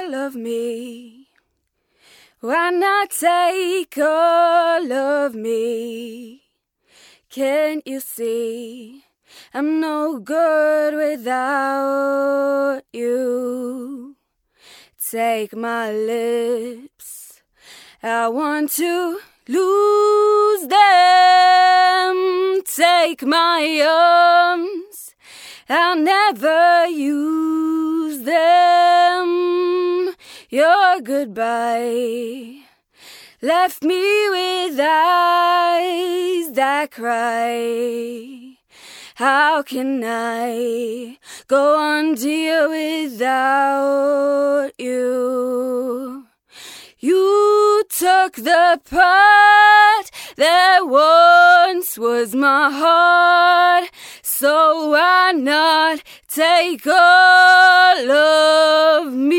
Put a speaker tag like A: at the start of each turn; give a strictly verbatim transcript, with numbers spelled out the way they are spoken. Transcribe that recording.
A: all of me? Why not take all of me? Can't you see I'm no good without you? Take my lips, I want to lose them. Take my arms, I'll never use them. Your goodbye left me with eyes that cry. How can I go on, dear, without you? You took the part that once was my heart, so why not take all of me?